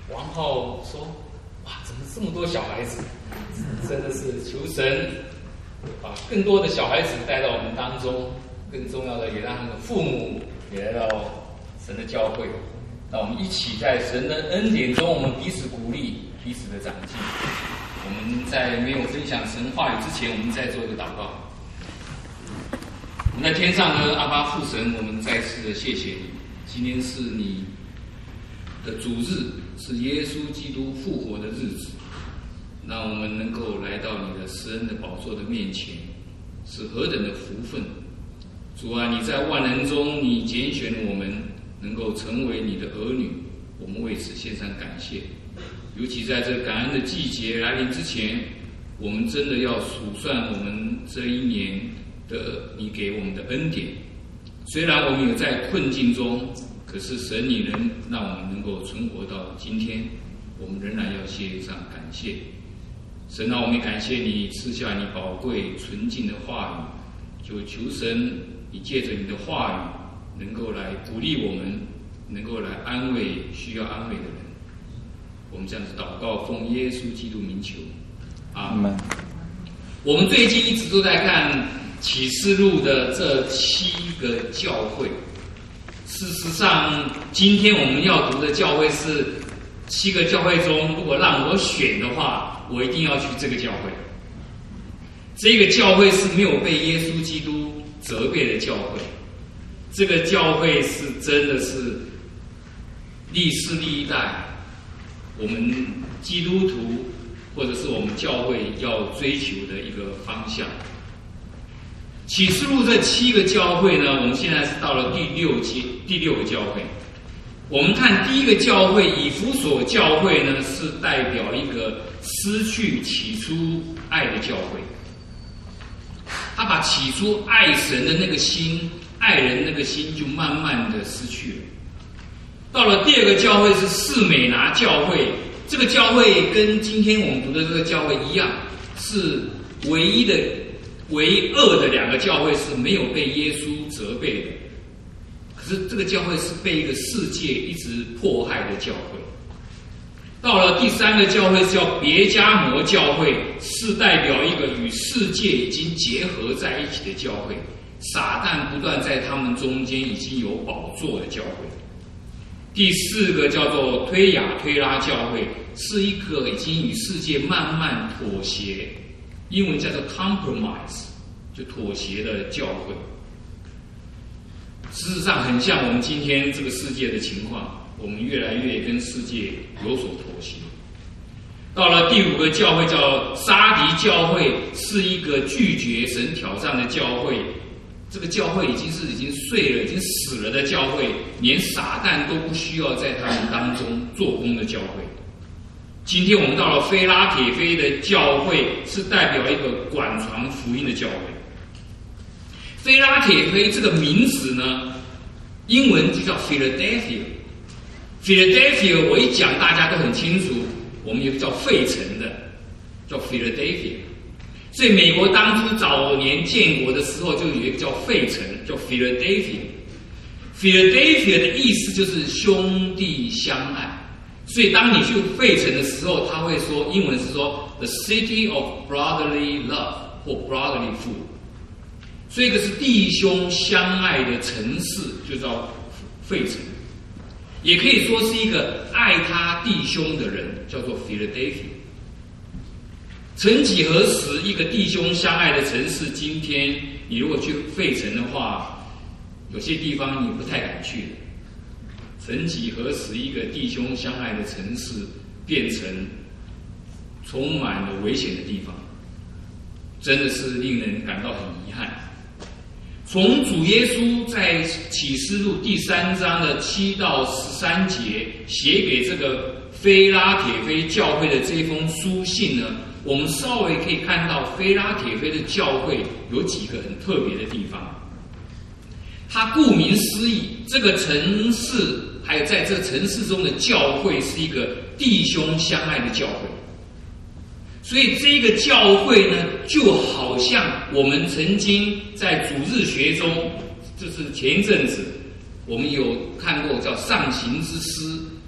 王浩说：“哇，怎么这么多小孩子？真的是求神把更多的小孩子带到我们当中，更重要的也让他们的父母也来到神的教会。那我们一起在神的恩典中，我们彼此鼓励，彼此的长进。我们在没有分享神话语之前，我们再做一个祷告。我们在天上的阿爸父神，我们再次的谢谢你，今天是你的主日，是耶稣基督复活的日子，让我们能够来到你的施恩的宝座的面前，是何等的福分！主啊，你在万人中，你拣选我们，能够成为你的儿女，我们为此献上感谢。尤其在这感恩的季节来临之前，我们真的要数算我们这一年的你给我们的恩典。虽然我们有在困境中，可是神你能让我们能够存活到今天，我们仍然要献上感谢。神啊，我们也感谢你赐下你宝贵纯净的话语，就求神你借着你的话语能够来鼓励我们，能够来安慰需要安慰的人。我们这样子祷告，奉耶稣基督名求，阿们。我们最近一直都在看启示录的这7个教会。事实上，今天我们要读的教会是7个教会中，如果让我选的话，我一定要去这个教会。这个教会是没有被耶稣基督责备的教会，这个教会是真的是历世历代我们基督徒或者是我们教会要追求的一个方向。启示录这7个教会呢，我们现在是到了第六个教会。我们看第一个教会以弗所教会呢，是代表一个失去起初爱的教会。他把起初爱神的那个心、爱人那个心就慢慢的失去了。到了第二个教会是士美拿教会，这个教会跟今天我们读的这个教会一样，是唯二的2个教会是没有被耶稣责备的。可是这个教会是被一个世界一直迫害的教会。到了第3个教会是叫别迦摩教会，是代表一个与世界已经结合在一起的教会，撒旦不断在他们中间已经有宝座的教会。第4个叫做推雅推拉教会，是一个已经与世界慢慢妥协，英文叫做 compromise， 就妥协的教会。事实上很像我们今天这个世界的情况，我们越来越跟世界有所妥协。到了第5个教会叫沙迪教会，是一个拒绝神挑战的教会。这个教会已经碎了、已经死了的教会，连撒旦都不需要在他们当中做工的教会。今天我们到了菲拉铁菲的教会，是代表一个广传福音的教会。菲拉铁菲这个名字呢，英文就叫 Philadelphia。Philadelphia 我一讲大家都很清楚，我们有个叫费城的，叫 Philadelphia。所以美国当初早年建国的时候，就有一个叫费城，叫 Philadelphia。Philadelphia 的意思就是兄弟相爱。所以当你去费城的时候，他会说，英文是说 The City of Brotherly Love 或 Brotherly Food。所以一个是弟兄相爱的城市，就叫费城。也可以说是一个爱他弟兄的人，叫做 Philadelphia。曾几何时，一个弟兄相爱的城市，今天你如果去费城的话，有些地方你不太敢去的。曾几何时，一个弟兄相爱的城市变成充满了危险的地方，真的是令人感到很遗憾。从主耶稣在启示录第3章的7到13节写给这个菲拉铁菲教会的这封书信呢，我们稍微可以看到菲拉铁菲的教会有几个很特别的地方。它顾名思义，这个城市还有在这个城市中的教会是一个弟兄相爱的教会。所以这个教会呢，就好像我们曾经在主日学中，就是前一阵子我们有看过叫上行之诗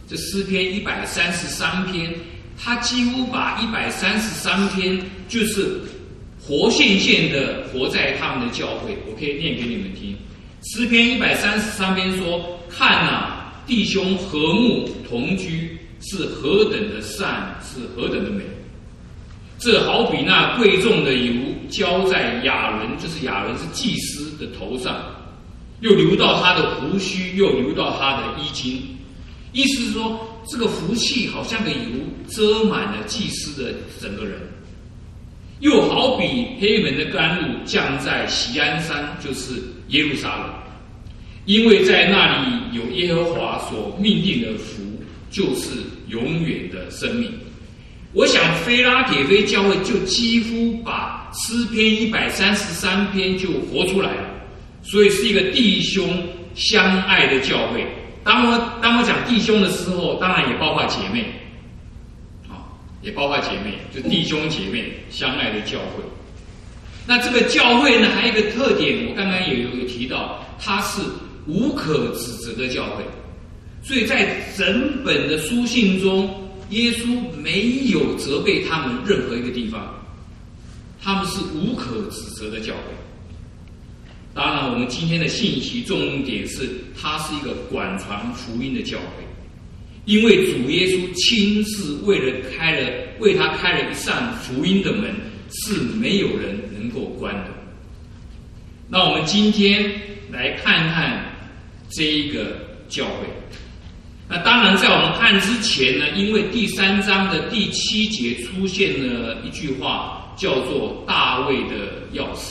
这诗篇133篇，他几乎把133篇就是活现现的活在他们的教会。我可以念给你们听。诗篇133篇说：看啊，弟兄和睦同居，是何等的善，是何等的美。这好比那贵重的油浇在亚伦，就是亚伦是祭司的头上，又流到他的胡须，又流到他的衣襟。意思是说，这个福气好像个油遮满了祭司的整个人，又好比黑门的甘露降在锡安山，就是耶路撒冷，因为在那里有耶和华所命定的福，就是永远的生命。我想菲拉铁非教会就几乎把诗篇133篇就活出来了，所以是一个弟兄相爱的教会。当我讲弟兄的时候，当然也包括姐妹，也包括姐妹，就弟兄姐妹相爱的教会。那这个教会呢，还有一个特点，我刚刚也有提到，它是无可指责的教会。所以在整本的书信中，耶稣没有责备他们任何一个地方，他们是无可指责的教会。当然，我们今天的信息重点是，它是一个广传福音的教会，因为主耶稣亲自为他开了一扇福音的门，是没有人能够关的。那我们今天来看看这一个教会。那当然，在我们看之前呢，因为第3章的第7节出现了一句话，叫做大卫的钥匙。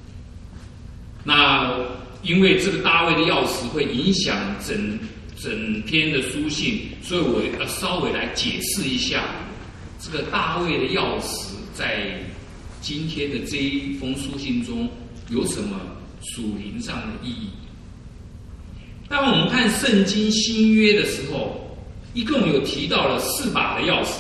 那因为这个大卫的钥匙会影响整篇的书信，所以我要稍微来解释一下这个大卫的钥匙在今天的这一封书信中有什么属灵上的意义。当我们看圣经新约的时候，一共有提到了4把的钥匙，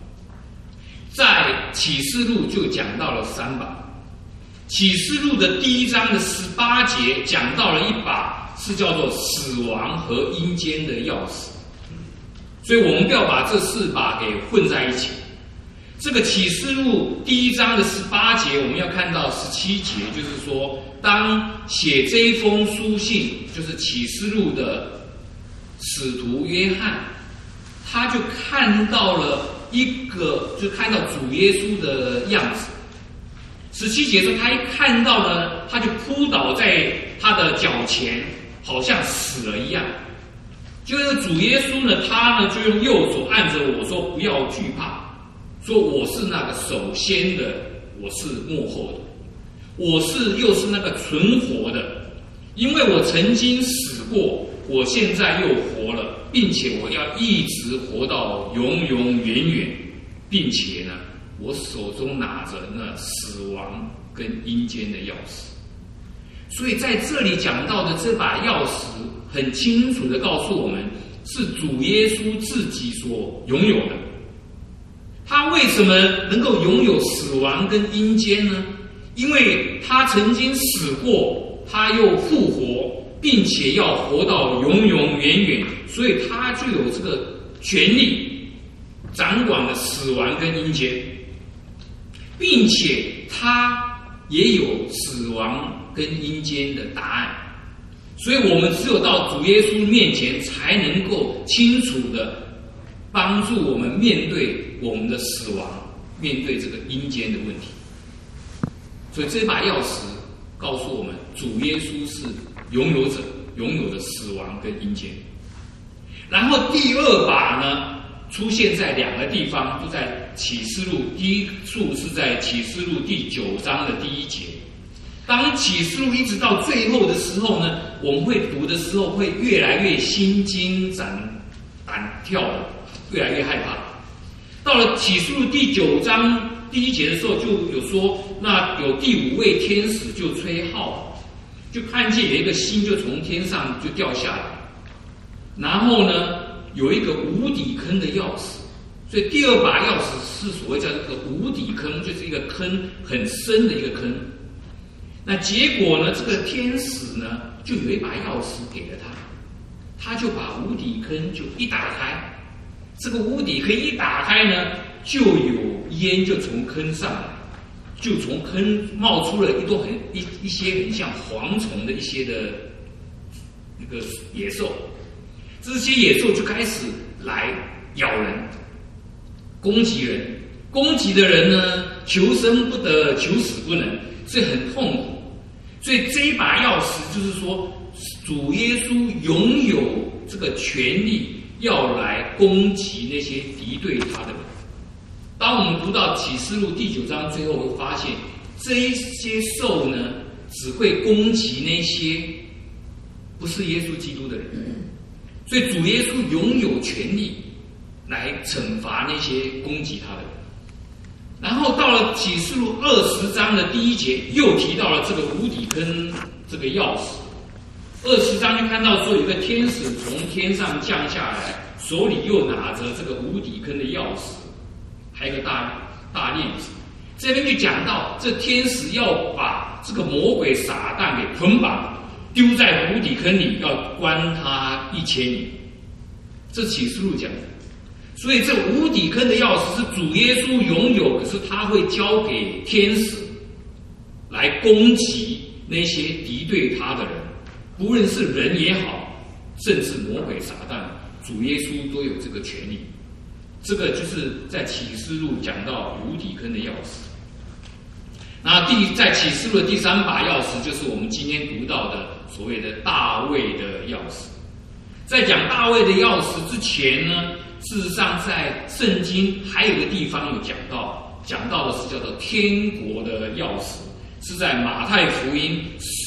在启示录就讲到了3把。启示录的第1章的18节讲到了1把，是叫做死亡和阴间的钥匙。所以我们不要把这4把给混在一起。这个启示录第1章的18节，我们要看到17节，就是说，当写这一封书信，就是启示录的使徒约翰，他就看到了就看到主耶稣的样子。17节说，他一看到呢，他就扑倒在他的脚前，好像死了一样。就是主耶稣呢，他呢就用右手按着我说：“不要惧怕，说我是那个首先的，我是末后的，我又是那个存活的，因为我曾经死过，我现在又活了，并且我要一直活到永永远远，并且呢，我手中拿着那死亡跟阴间的钥匙。”所以在这里讲到的这把钥匙，很清楚的告诉我们，是主耶稣自己所拥有的。他为什么能够拥有死亡跟阴间呢？因为他曾经死过，他又复活，并且要活到永永远远，所以他就有这个权利掌管了死亡跟阴间，并且他也有死亡跟阴间的答案。所以我们只有到主耶稣面前，才能够清楚的帮助我们面对我们的死亡，面对这个阴间的问题。所以这把钥匙告诉我们，主耶稣是拥有者，拥有的死亡跟阴间。然后第2把呢，出现在2个地方，都在启示录。第一处是在启示录第9章的第1节。当启示录一直到最后的时候呢，我们会读的时候会越来越心惊胆跳的，越来越害怕。到了启示录第9章第1节的时候，就有说，那有第5位天使就吹号，就看见有一个星就从天上就掉下来，然后呢有一个无底坑的钥匙。所以第2把钥匙是所谓叫这个无底坑，就是一个坑很深的一个坑。那结果呢，这个天使呢就有一把钥匙给了他，他就把无底坑就一打开， 这个屋底坑一打开呢，就有烟就从坑上来，就从坑冒出了一些很像蝗虫的一些的那个野兽，这些野兽就开始来咬人，攻击人。攻击的人呢，求生不得，求死不能，所以很痛苦。所以这一把钥匙就是说，主耶稣拥有这个权利，要来攻击那些敌对他的人。当我们读到启示录第9章最后，会发现这一些兽呢，只会攻击那些不是耶稣基督的人。所以主耶稣拥有权利来惩罚那些攻击他的人。然后到了启示录20章的第1节，又提到了这个无底坑这个钥匙。20章就看到说，有个天使从天上降下来，手里又拿着这个无底坑的钥匙，还有一个大链子。这边就讲到，这天使要把这个魔鬼撒旦给捆绑，丢在无底坑里，要关他1000年。这启示录讲的。所以这无底坑的钥匙是主耶稣拥有，可是他会交给天使来攻击那些敌对他的人，不论是人也好，甚至魔鬼撒旦，主耶稣都有这个权利。这个就是在启示录讲到无底坑的钥匙。那在启示录的第3把钥匙，就是我们今天读到的所谓的大卫的钥匙。在讲大卫的钥匙之前呢，事实上在圣经还有一个地方有讲到的是叫做天国的钥匙，是在马太福音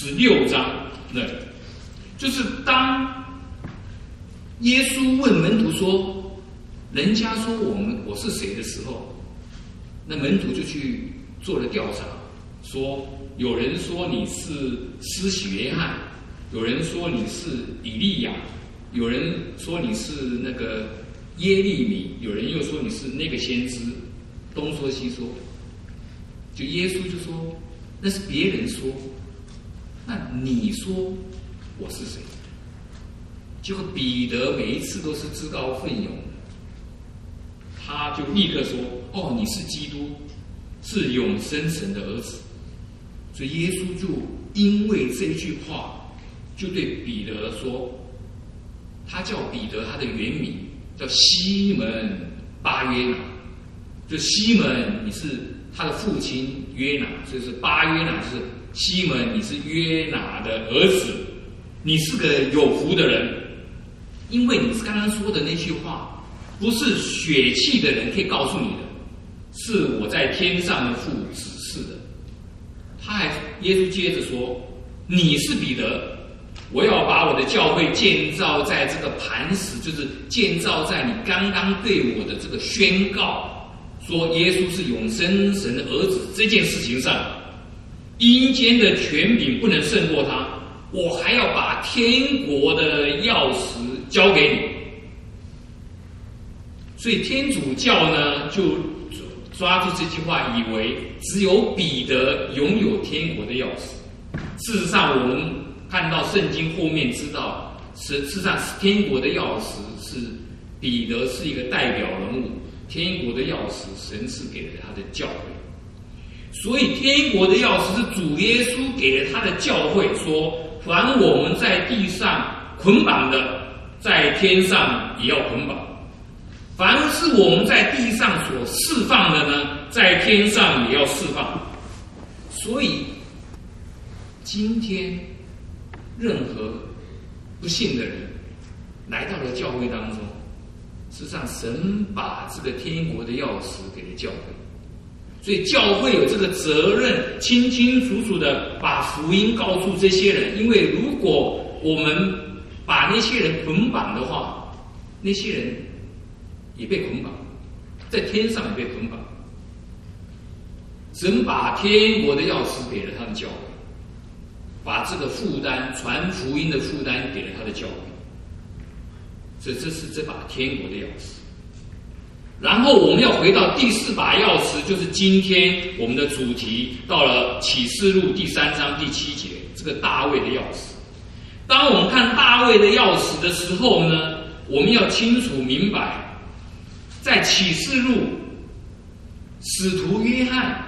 16章那里。就是当耶稣问门徒说，人家说我是谁的时候，那门徒就去做了调查，说有人说你是施洗约翰，有人说你是以利亚，有人说你是那个耶利米，有人又说你是那个先知，东说西说。就耶稣就说，那是别人说，那你说我是谁？结果彼得每一次都是自告奋勇的，他就立刻说，哦，你是基督，是永生神的儿子。所以耶稣就因为这一句话，就对彼得说，他叫彼得，他的原名叫西门巴约拿，就西门你是他的父亲约拿，所以是巴约拿，就是西门你是约拿的儿子，你是个有福的人，因为你刚刚说的那句话不是血气的人可以告诉你的，是我在天上的父指示的。耶稣接着说，你是彼得，我要把我的教会建造在这个磐石，就是建造在你刚刚对我的这个宣告，说耶稣是永生神的儿子这件事情上，阴间的权柄不能胜过他，我还要把天国的钥匙交给你。所以天主教呢，就抓住这句话，以为只有彼得拥有天国的钥匙。事实上，我们看到圣经后面知道，事实上天国的钥匙是彼得是一个代表人物，天国的钥匙神是给了他的教会。所以天国的钥匙是主耶稣给了他的教会，说凡我们在地上捆绑的，在天上也要捆绑，凡是我们在地上所释放的呢，在天上也要释放。所以今天任何不信的人来到了教会当中，实际上神把这个天国的钥匙给了教会，所以教会有这个责任，清清楚楚的把福音告诉这些人。因为如果我们把那些人捆绑的话，那些人也被捆绑，在天上也被捆绑。神把天国的钥匙给了他的教会，把这个负担，传福音的负担给了他的教会。所以这是这把天国的钥匙。然后我们要回到第4把钥匙，就是今天我们的主题，到了启示录第3章第7节，这个大卫的钥匙。当我们看大卫的钥匙的时候呢，我们要清楚明白， 在启示录，使徒约翰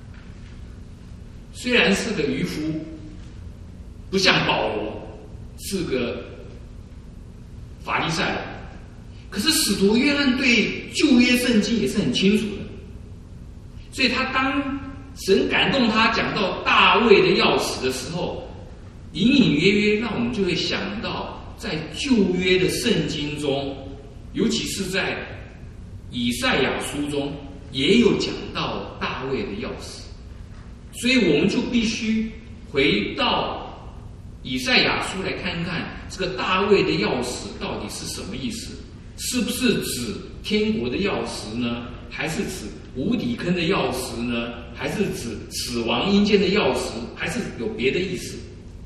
虽然是个渔夫，不像保罗是个法利赛人，可是使徒约翰对旧约圣经也是很清楚的，所以他当神感动他讲到大卫的钥匙的时候，隐隐约约让我们就会想到，在旧约的圣经中，尤其是在以赛亚书中，也有讲到大卫的钥匙，所以我们就必须回到以赛亚书来看看这个大卫的钥匙到底是什么意思？是不是指天国的钥匙呢？还是指无底坑的钥匙呢？还是指死亡阴间的钥匙？还是有别的意思？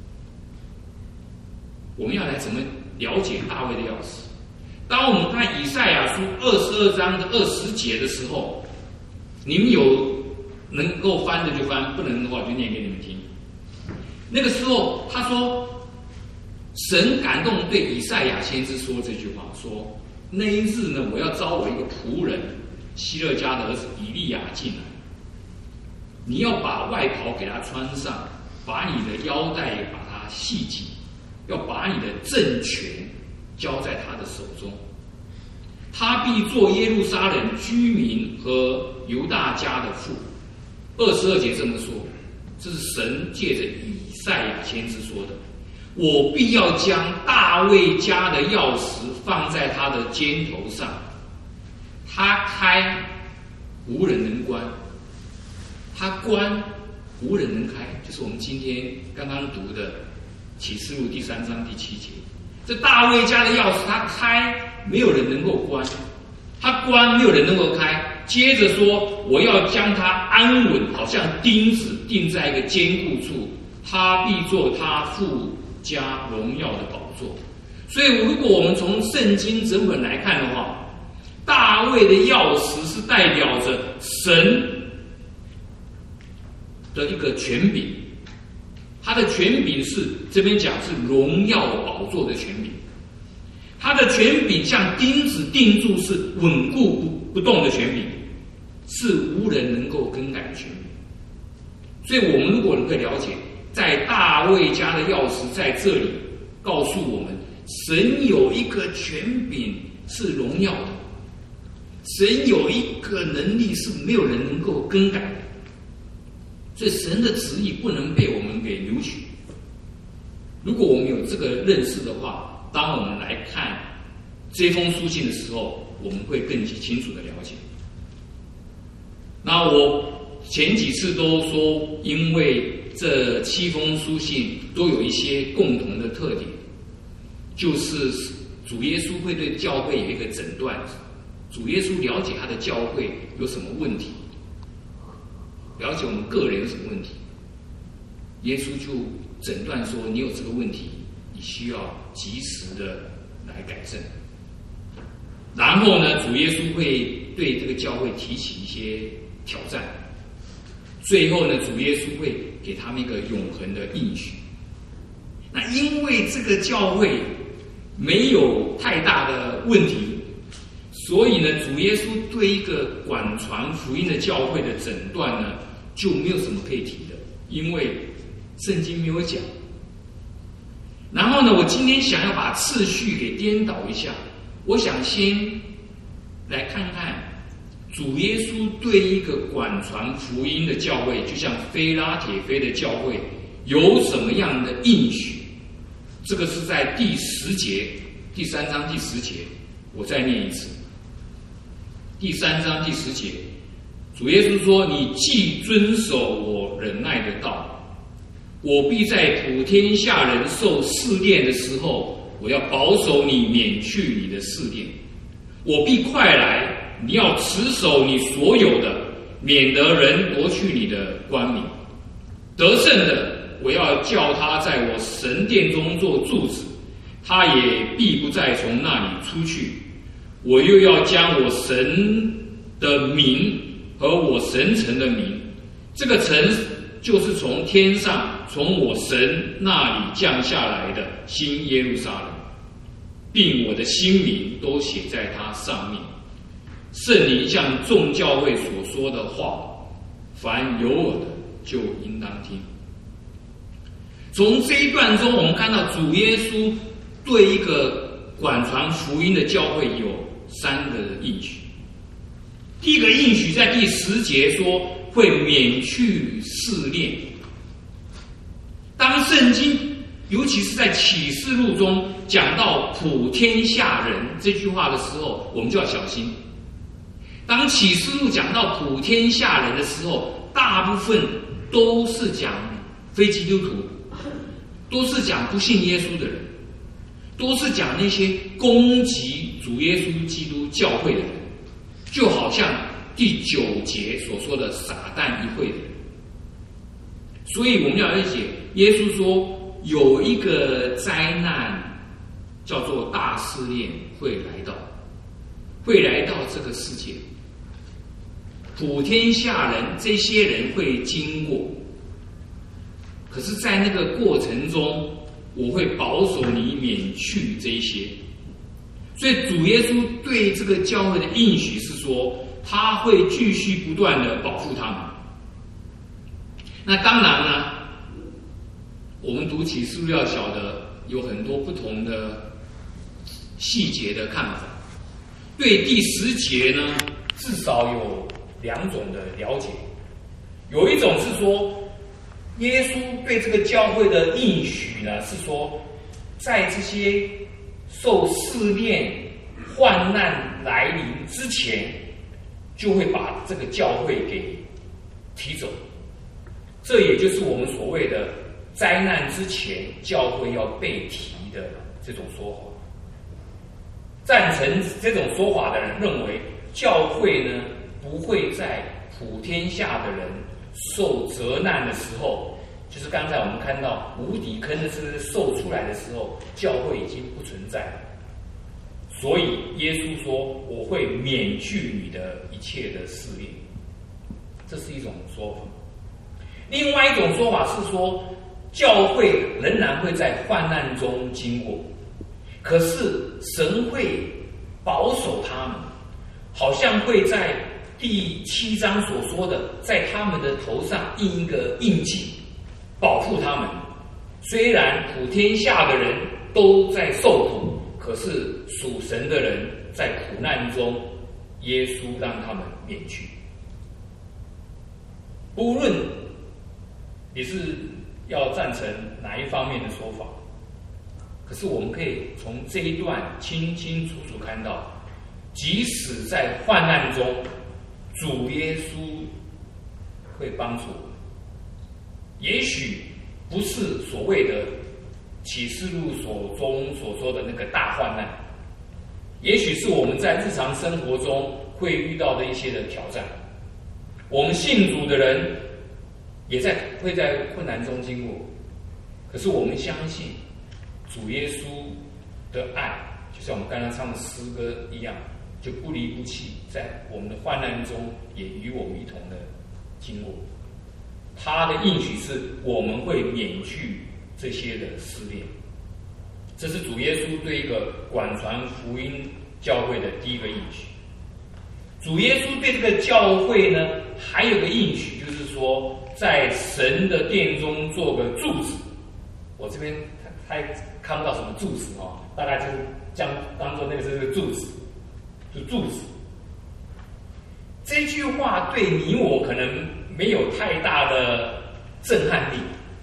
我们要来怎么了解大卫的钥匙？当我们看以赛亚书22章的20节的时候，你们有能够翻的就翻，不能的话就念给你们听。那个时候他说，神感动对以赛亚先知说这句话，说那一日呢，我要招我一个仆人希勒家的儿子以利亚进来，你要把外袍给他穿上，把你的腰带把它系紧，要把你的政权交在他的手中，他必做耶路撒冷居民和犹大家的父。22节这么说，这是神借着以赛亚先知说的，我必要将大卫家的钥匙放在他的肩头上，他开无人能关，他关无人能开，就是我们今天刚刚读的启示录第3章第7节。这大卫家的钥匙，他开没有人能够关，他关没有人能够开。接着说，我要将他安稳，好像钉子钉在一个坚固处，他必做他父家荣耀的宝座。所以如果我们从圣经整本来看的话，大卫的钥匙是代表着神的一个权柄，他的权柄是这边讲是荣耀宝座的权柄，他的权柄像钉子钉住，是稳固不动的权柄，是无人能够更改的权柄。所以我们如果能够了解，在大卫家的钥匙在这里告诉我们，神有一个权柄是荣耀的，神有一个能力是没有人能够更改的，所以神的旨意不能被我们给扭曲。如果我们有这个认识的话，当我们来看这封书信的时候，我们会更清楚的了解。那我前几次都说，因为这7封书信都有一些共同的特点，就是主耶稣会对教会有一个诊断，主耶稣了解他的教会有什么问题，了解我们个人有什么问题，耶稣就诊断说，你有这个问题，你需要及时的来改正。然后呢，主耶稣会对这个教会提起一些挑战，最后呢，主耶稣会给他们一个永恒的应许。那因为这个教会没有太大的问题，所以呢，主耶稣对一个广传福音的教会的诊断呢，就没有什么可以提的，因为圣经没有讲。然后呢，我今天想要把次序给颠倒一下，我想先来看看主耶稣对一个广传福音的教会，就像非拉铁非的教会，有什么样的应许。这个是在第10节，第3章第10节，我再念一次。第3章第10节，主耶稣说，你既遵守我忍耐的道，我必在普天下人受试炼的时候，我要保守你，免去你的试炼。我必快来，你要持守你所有的，免得人夺去你的冠冕。得胜的，我要叫他在我神殿中做柱子，他也必不再从那里出去。我又要将我神的名和我神城的名，这个城就是从天上从我神那里降下来的新耶路撒冷，并我的新名都写在它上面。 圣灵向众教会所说的话，凡有耳的就应当听。从这一段中，我们看到主耶稣对一个广传福音的教会有3个应许。第一个应许在第10节说会免去试炼。当圣经尤其是在启示录中讲到普天下人这句话的时候，我们就要小心。当启示录讲到普天下人的时候，大部分都是讲非基督徒，都是讲不信耶稣的人，都是讲那些攻击主耶稣基督教会的人，就好像第9节所说的撒旦一会的人。所以我们要了解，耶稣说有一个灾难叫做大试炼会来到这个世界，普天下人这些人会经过，可是在那个过程中，我会保守你免去这一些。所以主耶稣对这个教会的应许是说，他会继续不断的保护他们。那当然呢，我们读启示录要晓得有很多不同的细节的看法。对第10节呢，至少有2种的了解。有一种是说，耶稣对这个教会的应许呢，是说在这些受试炼、患难来临之前，就会把这个教会给提走。这也就是我们所谓的灾难之前教会要被提的这种说法。赞成这种说法的人认为，教会呢不会在普天下的人受责难的时候，就是刚才我们看到无底坑的是受出来的时候，教会已经不存在了。所以耶稣说，我会免去你的一切的试炼。这是一种说法。另外一种说法是说，教会仍然会在患难中经过，可是神会保守他们，好像会在第7章所说的，在他们的头上印一个印记，保护他们。虽然普天下的人都在受苦，可是属神的人在苦难中，耶稣让他们免去。不论你是要赞成哪一方面的说法，可是我们可以从这一段清清楚楚看到，即使在患难中，主耶稣会帮助我们。也许不是所谓的启示录中所说的那个大患难，也许是我们在日常生活中会遇到的一些的挑战。我们信主的人也会在困难中经过，可是我们相信主耶稣的爱，就像我们刚才唱的诗歌一样，就不离不弃，在我们的患难中也与我们一同的经过。他的应许是我们会免去这些的试炼。这是主耶稣对一个广传福音教会的第一个应许。主耶稣对这个教会呢，还有个应许，就是说在神的殿中做个柱子。我这边还看不到什么柱子哦，大概就是将当做那个是个柱子，就柱子。这句话对你我可能没有太大的震撼力，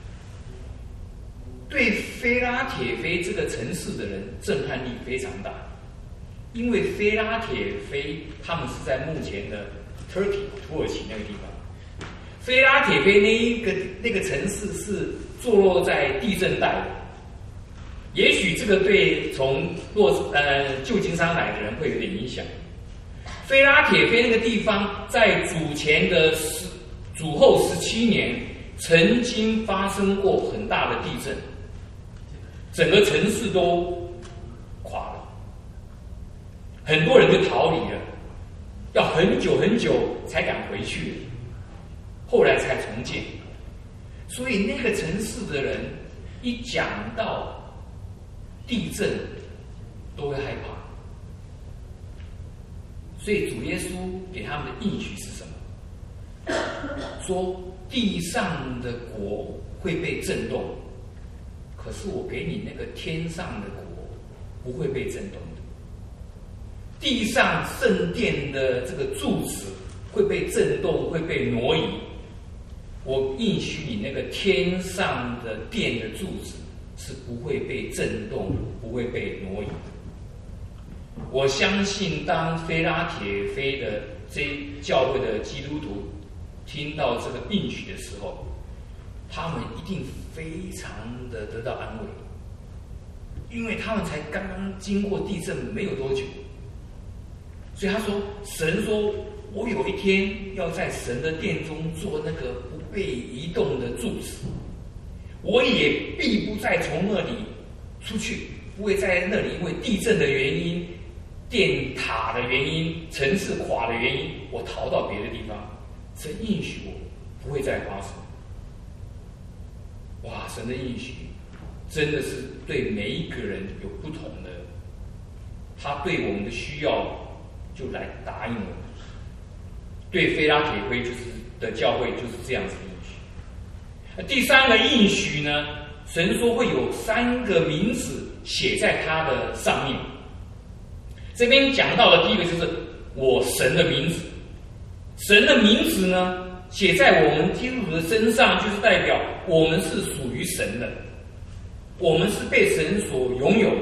对菲拉铁菲这个城市的人震撼力非常大，因为菲拉铁菲他们是在目前的 Turkey 土耳其那个地方。菲拉铁菲那个城市是坐落在地震带的，也许这个对从旧金山来的人会有点影响。菲拉铁菲那个地方在主后17年曾经发生过很大的地震，整个城市都垮了，很多人就逃离了，要很久很久才敢回去，后来才重建。所以那个城市的人一讲到地震都会害怕。 所以主耶稣给他们的应许是什么？说地上的国会被震动，可是我给你那个天上的国不会被震动的。地上圣殿的这个柱子会被震动，会被挪移。我应许你那个天上的殿的柱子是不会被震动，不会被挪移。我相信当非拉铁非的这教会的基督徒听到这个应许的时候，他们一定非常的得到安慰，因为他们才刚刚经过地震没有多久。所以他说，神说我有一天要在神的殿中做那个不被移动的柱子，我也必不再从那里出去，不会在那里因为地震的原因、电塔的原因、城市垮的原因，我逃到别的地方。神应许我不会再发生。哇，神的应许真的是对每一个人有不同的，他对我们的需要就来答应我们。对非拉铁非的教会就是这样子的应许。第三个应许呢，神说会有3个名字写在他的上面。这边讲到的第一个就是我神的名字。神的名字呢，写在我们基督徒的身上，就是代表我们是属于神的，我们是被神所拥有的。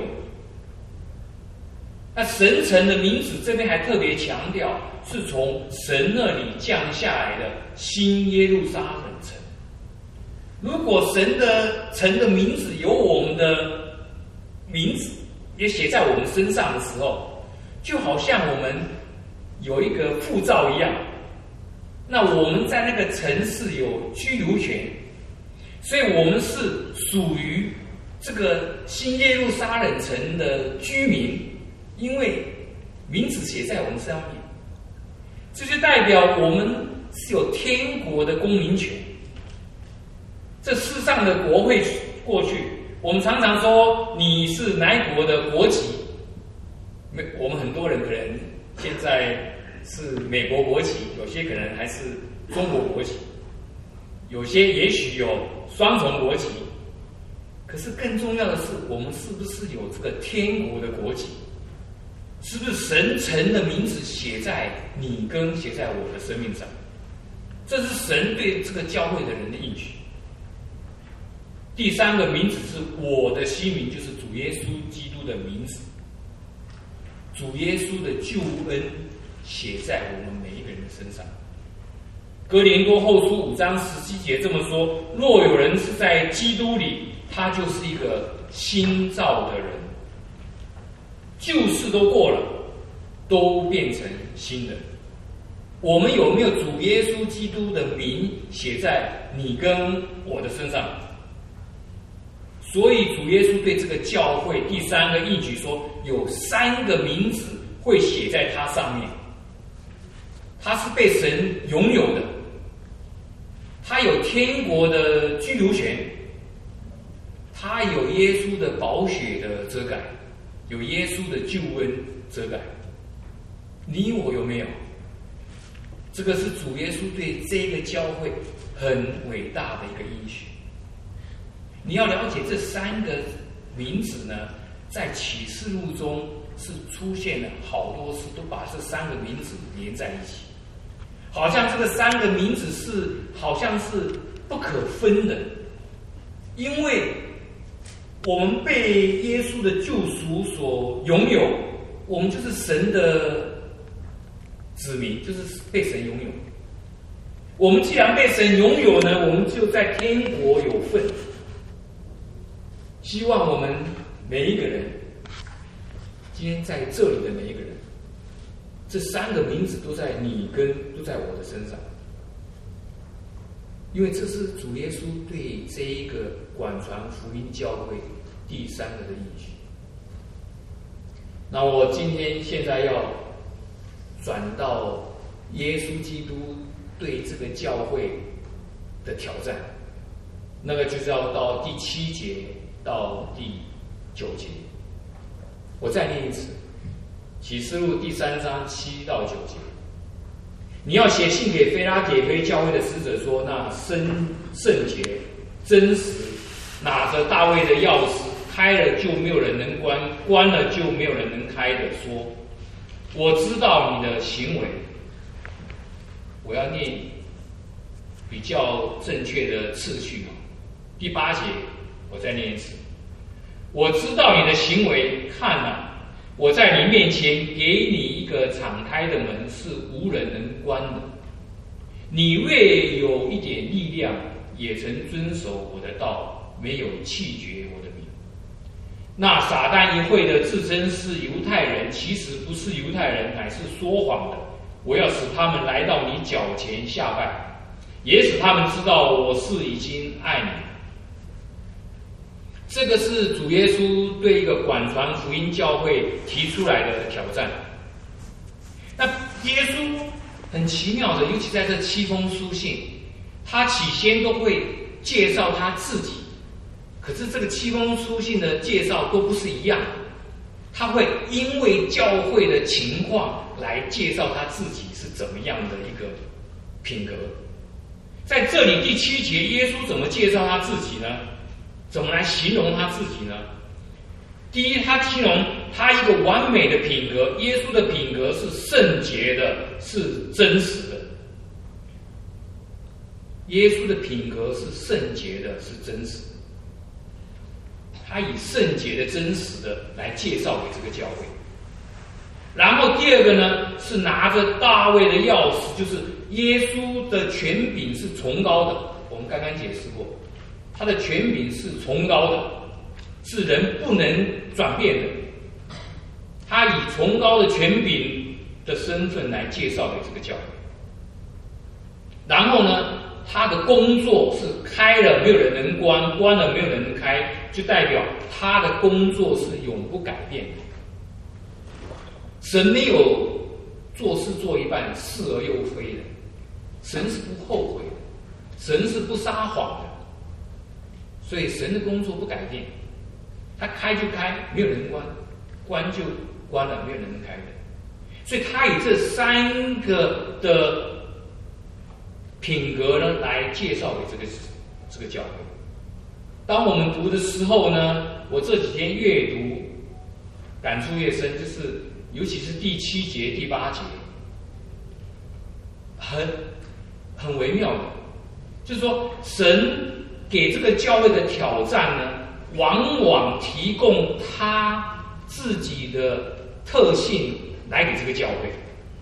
那神城的名字这边还特别强调，是从神那里降下来的新耶路撒冷城。如果神的城的名字有我们的名字也写在我们身上的时候，就好像我们有一个护照一样，那我们在那个城市有居留权，所以我们是属于这个新耶路撒冷城的居民，因为名字写在我们上面，这就代表我们是有天国的公民权。这世上的国会过去，我们常常说你是哪一国的国籍，我们很多人可能现在是美国国籍，有些可能还是中国国籍，有些也许有双重国籍。可是更重要的是，我们是不是有这个天国的国籍？是不是神城的名字写在你跟写在我的生命上？这是神对这个教会的人的应许。第3个名字是我的新名，就是主耶稣基督的名字。主耶稣的救恩写在我们每一个人的身上。哥林多后书5章17节这么说：若有人是在基督里，他就是一个新造的人，旧事都过了，都变成新人。我们有没有主耶稣基督的名写在你跟我的身上？所以主耶稣对这个教会第3个应许说，有3个名字会写在他上面。他是被神拥有的，他有天国的居留权，他有耶稣的宝血的遮盖，有耶稣的救恩遮盖。你我有没有？这个是主耶稣对这个教会很伟大的一个应许。你要了解这3个名字呢，在启示录中是出现了好多次，都把这3个名字连在一起，好像这个3个名字是好像是不可分的。因为我们被耶稣的救赎所拥有，我们就是神的子民，就是被神拥有。我们既然被神拥有呢，我们就在天国有份。希望我们每一个人，今天在这里的每一个人，这3个名字都在你跟都在我的身上，因为这是主耶稣对这一个广传福音教会第3个的应许。那我今天现在要转到耶稣基督对这个教会的挑战，那个就是要到第7节到第9节。我再念一次， 启示录第3章7到9节。你要写信给腓拉铁非教会的使者说，那圣洁、真实，拿着大卫的钥匙，开了就没有人能关，关了就没有人能开的，说：我知道你的行为。我要念比较正确的次序。第8节，我再念一次。我知道你的行为，看啊，我在你面前给你一个敞开的门，是无人能关的。你越有一点力量，也曾遵守我的道，没有弃绝我的名。那撒旦一会的自称是犹太人，其实不是犹太人，乃是说谎的。我要使他们来到你脚前下拜，也使他们知道我是已经爱你。这个是主耶稣对一个广传福音教会提出来的挑战。那耶稣很奇妙的，尤其在这7封书信，他起先都会介绍他自己，可是这个7封书信的介绍都不是一样的，他会因为教会的情况来介绍他自己是怎么样的一个品格。在这里第7节，耶稣怎么介绍他自己呢？怎么来形容他自己呢？第一，他形容他一个完美的品格，耶稣的品格是圣洁的，是真实的。耶稣的品格是圣洁的，是真实的。他以圣洁的、真实的来介绍给这个教会。然后第二个呢，是拿着大卫的钥匙，就是耶稣的权柄是崇高的。我们刚刚解释过，他的权柄是崇高的，是人不能转变的。他以崇高的权柄的身份来介绍给这个教会。然后呢，他的工作是开了没有人能关，关了没有人能开，就代表他的工作是永不改变的。神没有做事做一半是而又非的，神是不后悔的，神是不撒谎的，所以神的工作不改变，他开就开，没有人关，关就关了，没有人能开的。所以他以这3个的品格呢，来介绍给这个教会。当我们读的时候呢，我这几天阅读感触越深，就是尤其是第7节、第8节，很微妙的，就是说神给这个教会的挑战呢，往往提供他自己的特性来给这个教会。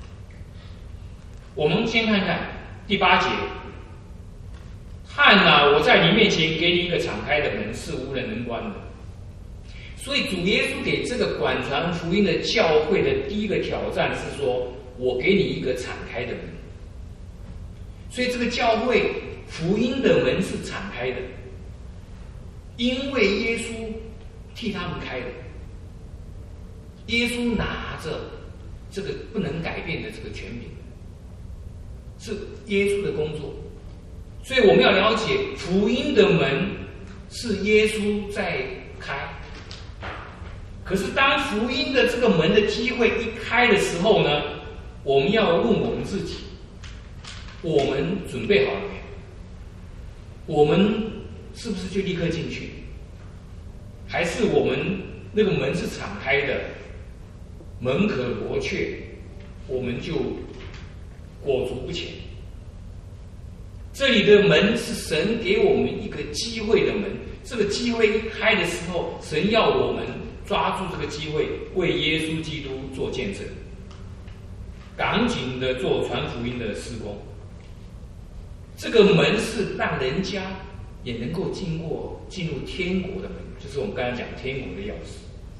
我们先看看第8节，看啊，我在你面前给你一个敞开的门，是无人能关的。所以主耶稣给这个广传福音的教会的第一个挑战是说，我给你一个敞开的门。所以这个教会福音的门是敞开的，因为耶稣替他们开的。耶稣拿着这个不能改变的这个权柄，是耶稣的工作。所以我们要了解，福音的门是耶稣在开。可是当福音的这个门的机会一开的时候呢，我们要问我们自己，我们准备好了没有？我们是不是就立刻进去？还是我们那个门是敞开的，门可罗雀，我们就裹足不前？这里的门是神给我们一个机会的门，这个机会一开的时候，神要我们抓住这个机会，为耶稣基督做见证，赶紧的做传福音的事工。这个门是让人家也能够进入天国的门，就是我们刚才讲天国的钥匙。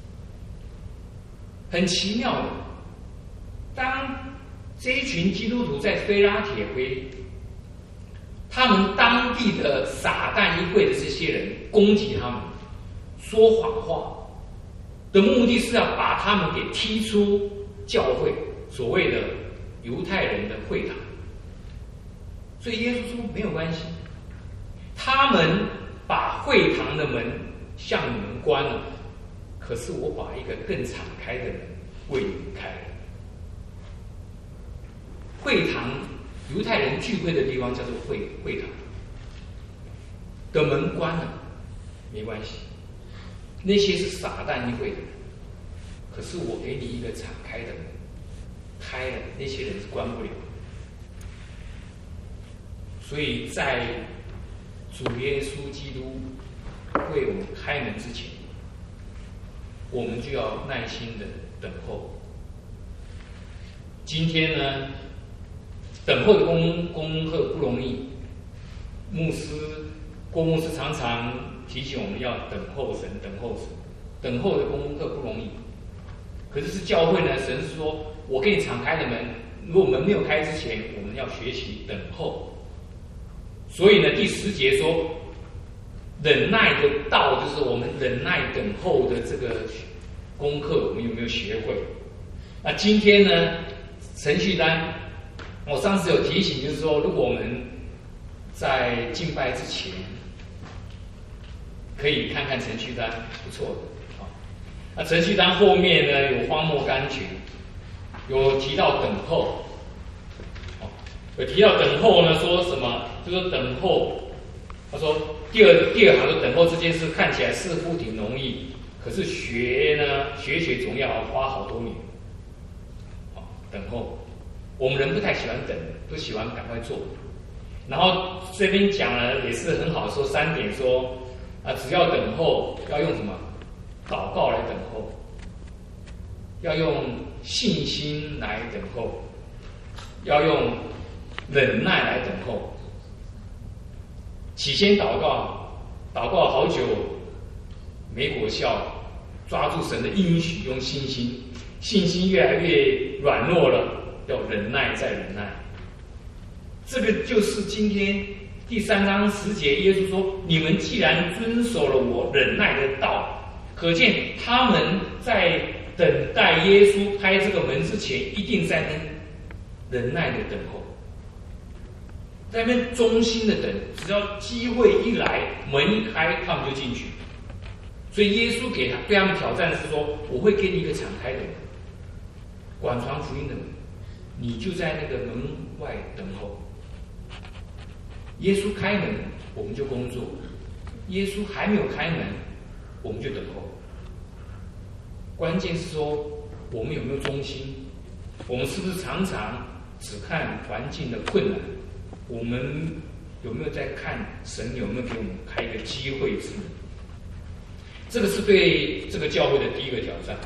很奇妙的，当这一群基督徒在非拉铁非，他们当地的撒旦议会的这些人攻击他们，说谎话的目的是要把他们给踢出教会，所谓的犹太人的会堂。所以耶稣说没有关系，他们把会堂的门向你们关了，可是我把一个更敞开的门为你们开了。会堂，犹太人聚会的地方叫做会堂，的门关了，没关系，那些是撒旦议会的人，可是我给你一个敞开的门，开了，那些人是关不了。所以在主耶稣基督为我们开门之前，我们就要耐心的等候。今天呢，等候的功课不容易。郭牧师常常提醒我们要等候神，等候神，等候的功课不容易。可是教会呢，神是说，我给你敞开的门，如果门没有开之前，我们要学习等候。所以呢，第10节说，忍耐的道就是我们忍耐等候的这个功课，我们有没有学会？那今天呢，程序单，我上次有提醒，就是说，如果我们在敬拜之前，可以看看程序单，不错的。那程序单后面呢，有荒漠甘泉，有提到等候。有提到等候呢，说什么？就说等候。他说第二行说，等候这件事看起来似乎挺容易，可是学总要花好多年。等候，我们人不太喜欢等，都喜欢赶快做。然后这边讲了也是很好，说3点，说只要等候，要用什么？祷告来等候，要用信心来等候，要用忍耐来等候。起先祷告好久没果效，抓住神的应许，用信心，信心越来越软弱了，要忍耐再忍耐。这个就是今天第3章10节，耶稣说：“你们既然遵守了我忍耐的道，可见他们在等待耶稣开这个门之前，一定在那忍耐的等候。”在那边忠心的等，只要机会一来，门一开，他们就进去。所以耶稣对他们挑战是说：“我会给你一个敞开的门，广传福音的门，你就在那个门外等候。耶稣开门，我们就工作；耶稣还没有开门，我们就等候。关键是说，我们有没有忠心？我们是不是常常只看环境的困难？我们有没有在看神有没有给我们开一个机会之门？这个是对这个教会的第一个挑战。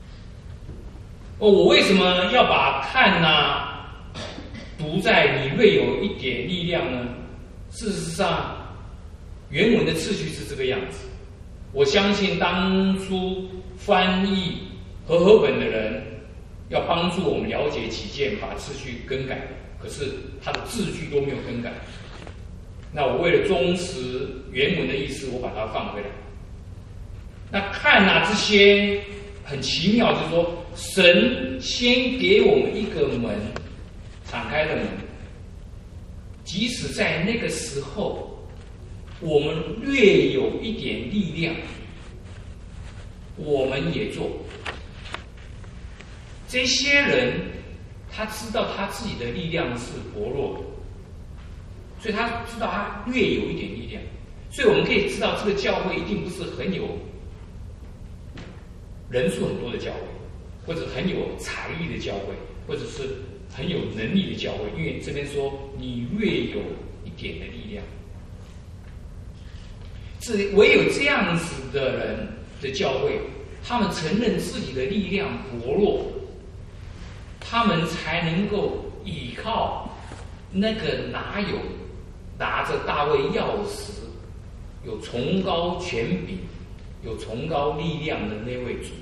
我为什么要把看读在你略有一点力量呢？事实上，原文的次序是这个样子。我相信当初翻译和本的人要帮助我们了解起见，把次序更改。可是他的字句都没有更改，那我为了忠实原文的意思，我把它放回来。那看这些很奇妙，就是说神先给我们一个门，敞开的门，即使在那个时候我们略有一点力量，我们也做。这些人他知道他自己的力量是薄弱的，所以他知道他略有一点力量，所以我们可以知道这个教会一定不是很有人数很多的教会，或者很有财力的教会，或者是很有能力的教会，因为这边说你略有一点的力量，唯有这样子的人的教会，他们承认自己的力量薄弱，他们才能够依靠那个拿着大卫钥匙，有崇高权柄、有崇高力量的那位主。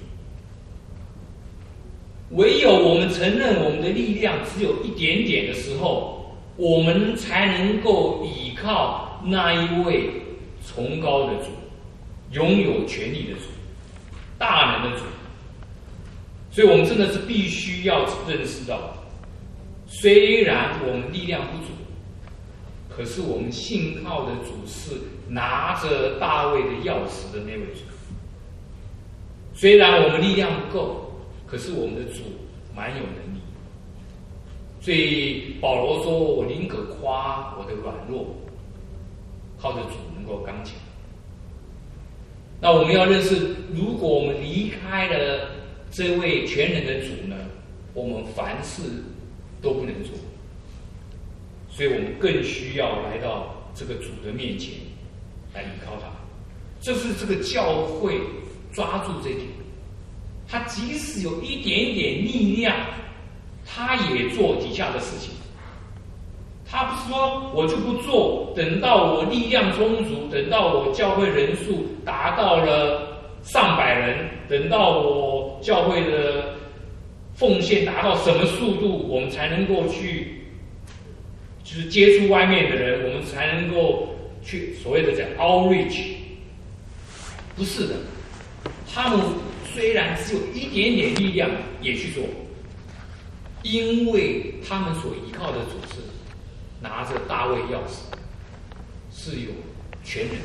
唯有我们承认我们的力量只有一点点的时候，我们才能够依靠那一位崇高的主，拥有权力的主，大能的主。所以我们真的是必须要认识到，虽然我们力量不足，可是我们信靠的主是拿着大卫的钥匙的那位主。虽然我们力量不够， 可是我们的主蛮有能力，所以保罗说：“我宁可夸我的软弱，靠着主能够刚强。”那我们要认识，如果我们离开了这位全能的主呢，我们凡事都不能做，所以我们更需要来到这个主的面前来依靠他。这是这个教会抓住这点，他即使有一点点力量，他也做底下的事情。他不是说我就不做，等到我力量充足，等到我教会人数达到了上百人，等到我教会的奉献达到什么速度，我们才能够去就是接触外面的人，我们才能够去所谓的讲 outreach。 不是的，他们虽然只有一点点力量也去做，因为他们所依靠的主是拿着大卫钥匙，是有全能。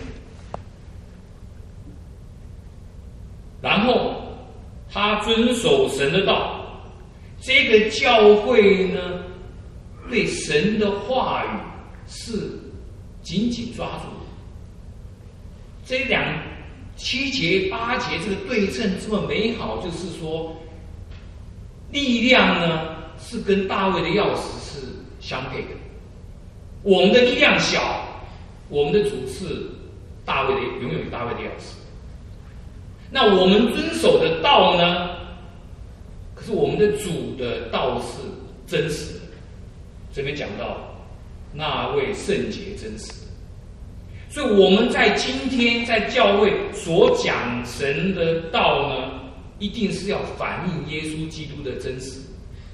然后他遵守神的道，这个教会呢，对神的话语是紧紧抓住的。这7节8节这个对称这么美好，就是说力量呢是跟大卫的钥匙是相配的。我们的力量小，我们的主是大卫的，拥有大卫的钥匙。那我们遵守的道呢？可是我们的主的道是真实的。这边讲到那位圣洁真实的，所以我们在今天在教会所讲神的道呢，一定是要反映耶稣基督的真实。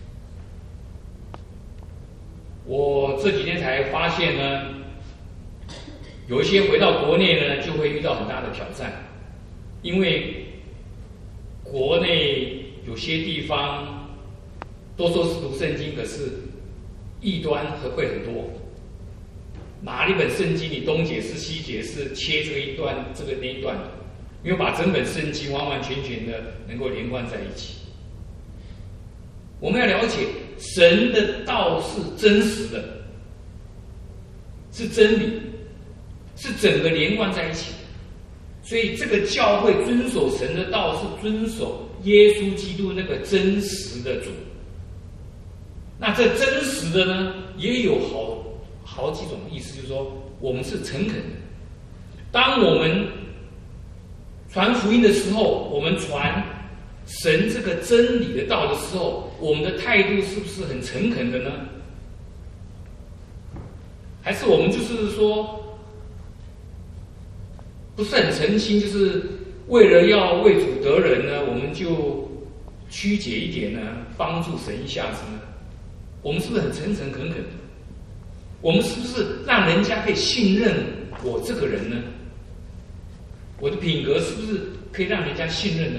我这几天才发现呢，有一些回到国内呢，就会遇到很大的挑战，因为国内有些地方都说是读圣经，可是异端会很多。拿一本圣经，你东解释西解释，切这个一段，这个那一段，没有把整本圣经完完全全的能够连贯在一起。我们要了解神的道是真实的，是真理，是整个连贯在一起的。所以这个教会遵守神的道，是遵守耶稣基督那个真实的主。那这真实的呢，也有好几种意思，就是说我们是诚恳的。当我们传福音的时候，我们传神这个真理的道的时候，我们的态度是不是很诚恳的呢？还是我们就是说不是很诚心，就是为了要为主得人呢，我们就曲解一点呢，帮助神一下子呢？我们是不是很诚恳恳恳的？我们是不是让人家可以信任我这个人呢？我的品格是不是可以让人家信任呢？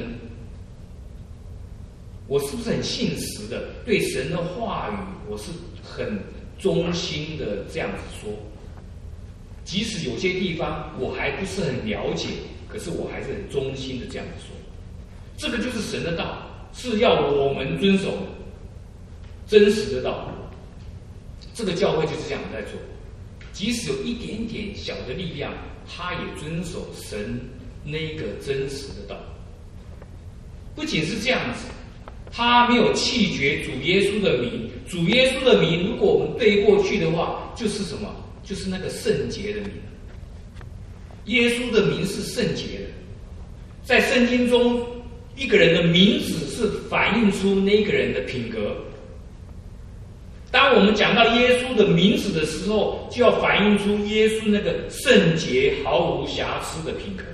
我是不是很信实的对神的话语，我是很忠心的这样子说？即使有些地方我还不是很了解，可是我还是很忠心的这样子说。这个就是神的道，是要我们遵守的真实的道。这个教会就是这样在做，即使有一点点小的力量，他也遵守神那个真实的道。不仅是这样子，他没有弃绝主耶稣的名。主耶稣的名，如果我们对过去的话，就是什么？就是那个圣洁的名。耶稣的名是圣洁的，在圣经中，一个人的名字是反映出那个人的品格。当我们讲到耶稣的名字的时候，就要反映出耶稣那个圣洁、毫无瑕疵的品格。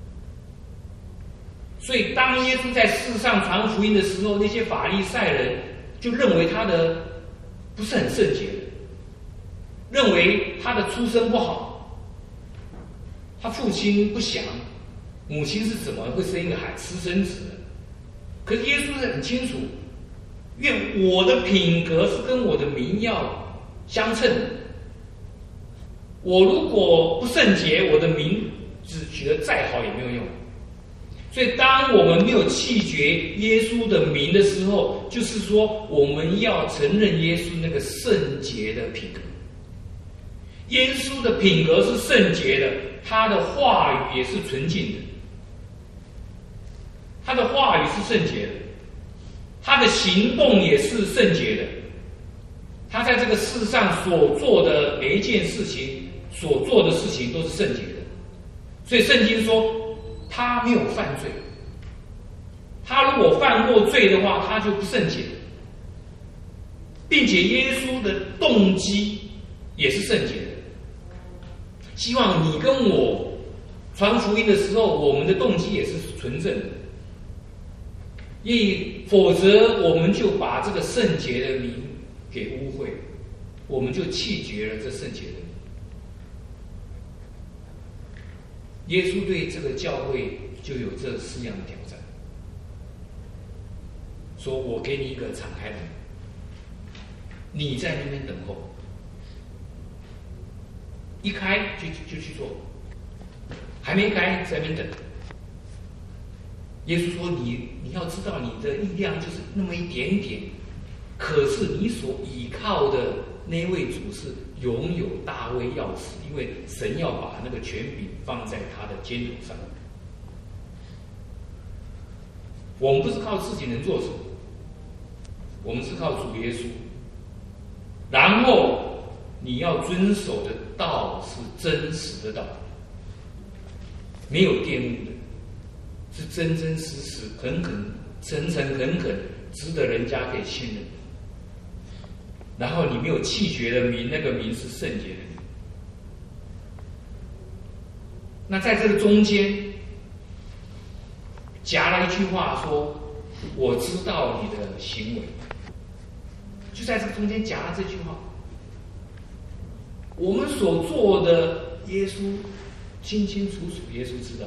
所以，当耶稣在世上传福音的时候，那些法利赛人就认为他的不是很圣洁的，认为他的出身不好，他父亲不祥，母亲是怎么会生一个私生子的？可是耶稣是很清楚，愿我的品格是跟我的名要相称的。我如果不圣洁，我的名字取得再好也没有用。 所以，当我们没有弃绝耶稣的名的时候，就是说我们要承认耶稣那个圣洁的品格。耶稣的品格是圣洁的，他的话语也是纯净的，他的话语是圣洁的，他的行动也是圣洁的。他在这个世上所做的每一件事情，所做的事情都是圣洁的。所以圣经说，他没有犯罪。他如果犯过罪的话，他就不圣洁，并且耶稣的动机也是圣洁的。希望你跟我传福音的时候，我们的动机也是纯正的，因为否则我们就把这个圣洁的名给污秽，我们就弃绝了这圣洁的名。耶稣对这个教会就有这4样的挑战，说我给你一个敞开的门，你在那边等候，一开就去做，还没开在那边等。耶稣说你要知道你的力量就是那么一点点，可是你所依靠的那位主是拥有大卫钥匙，因为神要把那个权柄放在他的肩头上。我们不是靠自己能做什么，我们是靠主耶稣。然后你要遵守的道是真实的道，没有玷污的，是真真实实、诚恳，值得人家可以信任。然后你没有弃绝的名，那个名是圣洁的名。那在这个中间夹了一句话说：“我知道你的行为。”就在这个中间夹了这句话。我们所做的，耶稣清清楚楚，耶稣知道。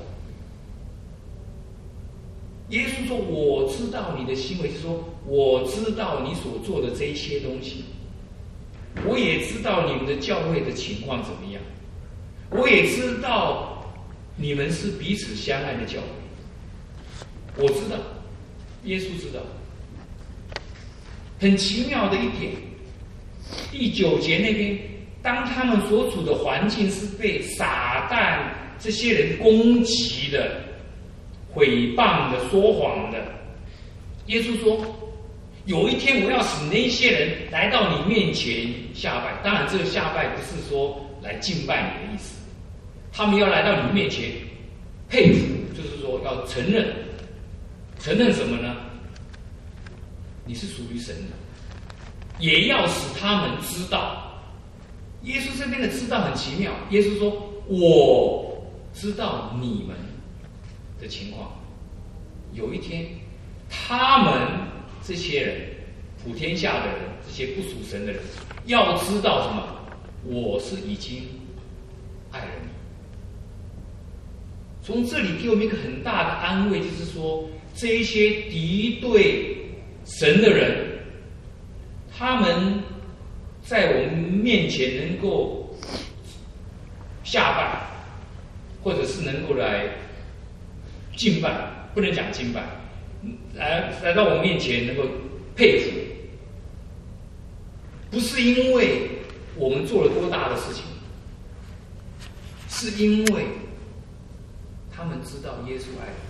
耶稣说：“我知道你的行为，是说我知道你所做的这一些东西。我也知道你们的教会的情况怎么样，我也知道你们是彼此相爱的教会。我知道，耶稣知道。很奇妙的一点，第9节那边，当他们所处的环境是被撒旦这些人攻击的、毁谤的、说谎的，耶稣说：有一天我要使那些人来到你面前下拜。当然，这个下拜不是说来敬拜你的意思，他们要来到你面前佩服，就是说要承认什么呢？你是属于神的，也要使他们知道。耶稣这边的知道很奇妙，耶稣说：我知道你们的情况。有一天，他们这些人，普天下的人，这些不属神的人，要知道什么？我是已经爱了你。从这里给我们一个很大的安慰，就是说，这一些敌对神的人，他们在我们面前能够下拜，或者是能够来敬拜，不能讲敬拜，来到我们面前能够佩服，不是因为我们做了多大的事情，是因为他们知道耶稣爱我。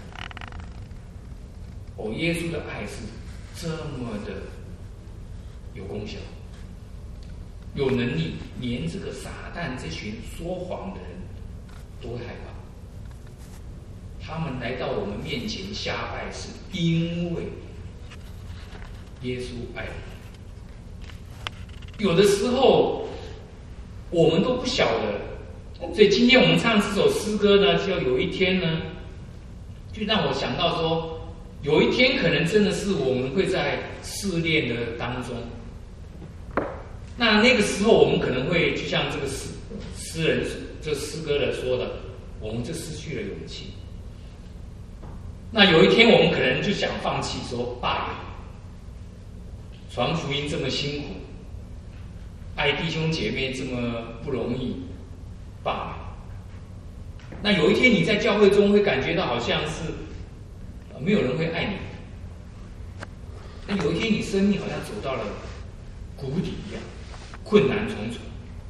耶稣的爱是这么的有功效，有能力，连这个撒旦这群说谎的人都会害怕。他们来到我们面前下拜，是因为耶稣爱我。有的时候我们都不晓得，所以今天我们唱这首诗歌呢，就有一天呢，就让我想到说，有一天可能真的是我们会在试炼的当中，那个时候我们可能会就像这个诗人这诗歌人说的，我们就失去了勇气。那有一天我们可能就想放弃，说罢了，传福音这么辛苦，爱弟兄姐妹这么不容易，罢了。那有一天你在教会中会感觉到好像是没有人会爱你。那有一天你生命好像走到了谷底一样，困难重重。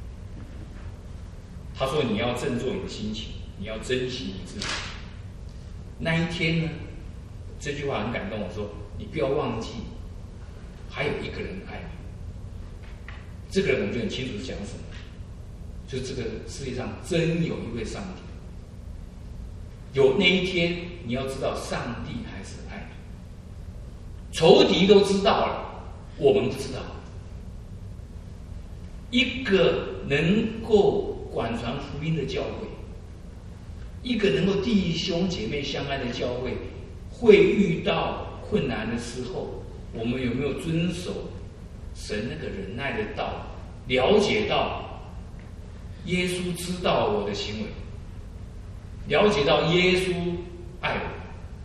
他说你要振作你的心情，你要珍惜你自己。那一天呢，这句话很感动我说，你不要忘记还有一个人爱你。这个人我们就很清楚是讲什么，就是这个世界上真有一位上帝。有那一天你要知道上帝还是爱你。仇敌都知道了，我们不知道。一个能够广传福音的教会，一个能够弟兄姐妹相爱的教会，会遇到困难的时候，我们有没有遵守神那个忍耐的道，了解到耶稣知道我的行为，了解到耶稣爱我。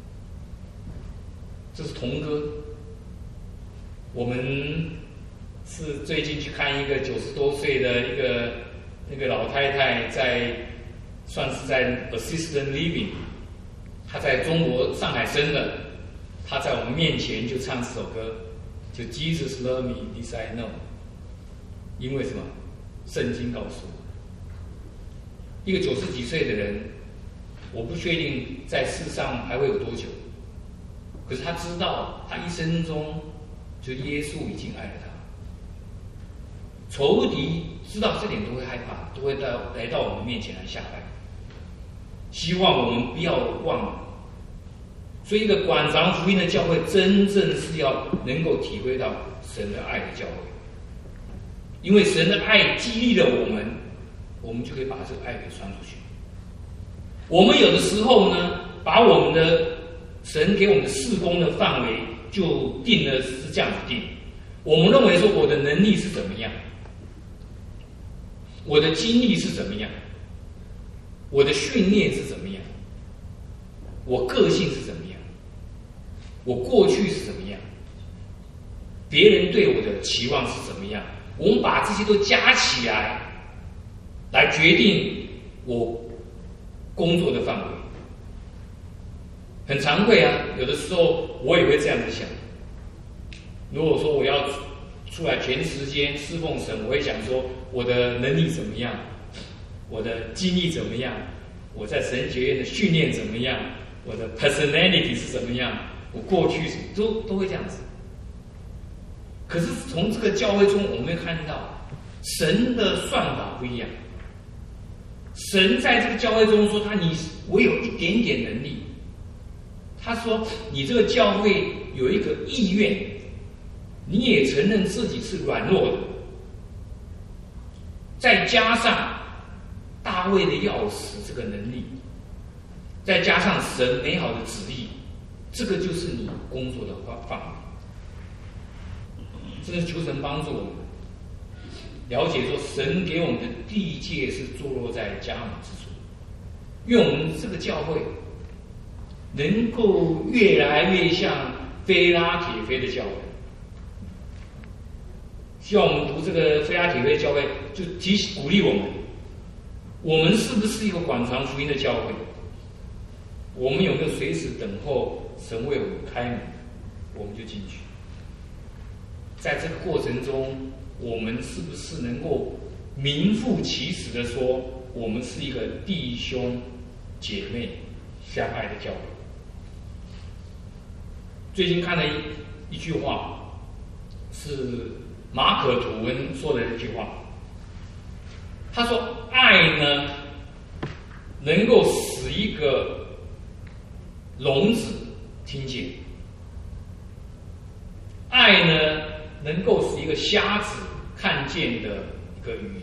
这是童歌。我们是最近去看一个90多岁的那个老太太，算是在 assisted living， 她在中国上海生的，她在我们面前就唱这首歌，就 Jesus love me, this I know。 因为什么？圣经告诉我，一个90几岁的人，我不确定在世上还会有多久，可是他知道他一生中就耶稣已经爱了他。仇敌知道这点都会害怕，都会来到我们面前来下拜。希望我们不要忘了，所以一个广传福音的教会，真正是要能够体会到神的爱的教会。因为神的爱激励了我们，我们就可以把这个爱给传出去。我们有的时候呢，把我们的神给我们的事工的范围就定了是这样子定。我们认为说我的能力是怎么样，我的经历是怎么样，我的训练是怎么样，我个性是怎么样，我过去是怎么样，别人对我的期望是怎么样，我们把这些都加起来，来决定我工作的范围。很惭愧啊，有的时候我也会这样子想。如果说我要出来全时间侍奉神，我会想说我的能力怎么样，我的经历怎么样，我在神学院的训练怎么样，我的 personality 是怎么样，我过去都会这样子。可是从这个教会中，我们会看到神的算法不一样。神在这个教会中说我有一点点能力，他说你这个教会有一个意愿，你也承认自己是软弱的，再加上大卫的钥匙这个能力，再加上神美好的旨意，这个就是你工作的范围。真的求神帮助我们了解说，神给我们的地界是坐落在迦南之处，愿我们这个教会能够越来越像非拉铁非的教会。希望我们读这个非拉铁非的教会，就鼓励我们是不是一个广传福音的教会？我们有没有随时等候神为我们开门，我们就进去？在这个过程中，我们是不是能够名副其实的说，我们是一个弟兄姐妹相爱的教会？最近看了一句话，是马可吐温说的一句话。他说：“爱呢，能够使一个聋子听见；爱呢，能够使一个瞎子看见的一个语言。”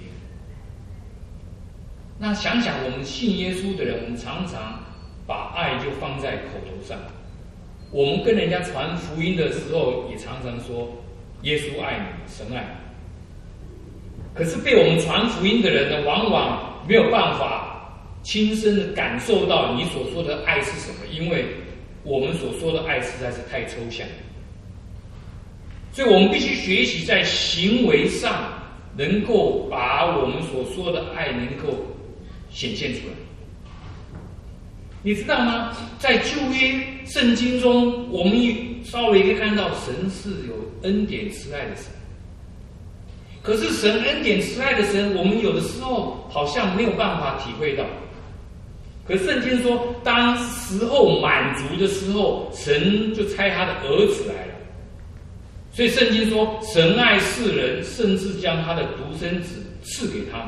那想想我们信耶稣的人，我们常常把爱就放在口头上。我们跟人家传福音的时候，也常常说耶稣爱你，神爱你。可是被我们传福音的人呢，往往没有办法亲身的感受到你所说的爱是什么，因为我们所说的爱实在是太抽象。所以我们必须学习在行为上能够把我们所说的爱能够显现出来。 你知道吗？在旧约圣经中，我们稍微可以看到神是有恩典慈爱的神。可是神恩典慈爱的神，我们有的时候好像没有办法体会到。可是圣经说，当时候满足的时候，神就差他的儿子来了。所以圣经说，神爱世人，甚至将他的独生子赐给他们。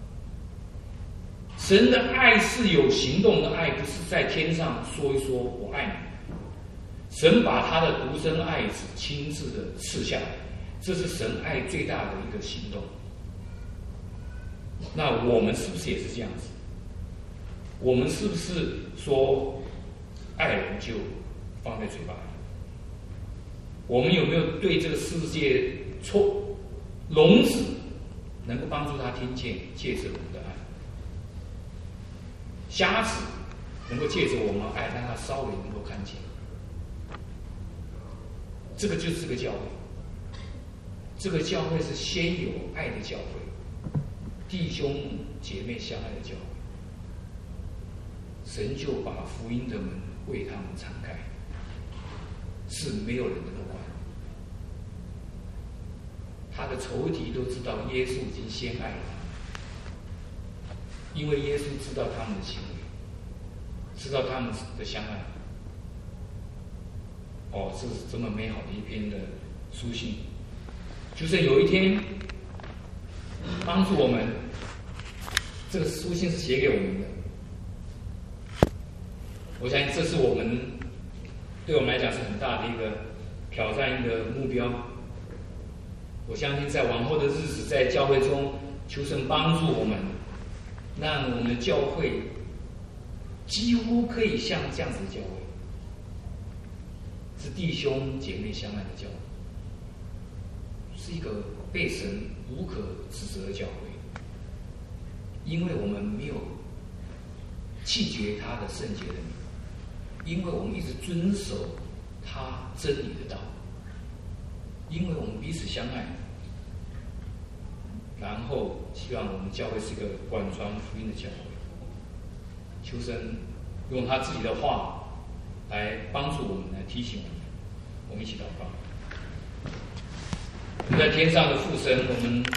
神的爱是有行动的爱，不是在天上说一说我爱你。神把他的独生爱子亲自的赐下来，这是神爱最大的一个行动。那我们是不是也是这样子？我们是不是说爱人就放在嘴巴里？我们有没有对这个世界聋子能够帮助他听见，借着我们的爱？瞎子能够借着我们爱，让他稍微能够看见。这个就是个教会。这个教会是先有爱的教会，弟兄姐妹相爱的教会。神就把福音的门为他们敞开，是没有人能够关。他的仇敌都知道耶稣已经先爱了他们，因为耶稣知道他们的行为，知道他们的相爱。这是这么美好的一篇的书信。就是有一天帮助我们，这个书信是写给我们的。我相信这是我们对我们来讲是很大的一个挑战，一个目标。我相信在往后的日子，在教会中，求神帮助我们，让我们的教会几乎可以像这样子的教会，是弟兄姐妹相爱的教会，是一个被神无可指责的教会，因为我们没有弃绝他的圣洁的名，因为我们一直遵守他真理的道，因为我们彼此相爱，然后希望我们教会是一个广传福音的教会。求神用他自己的话来帮助我们，来提醒我们。我们一起祷告。在天上的父神，我们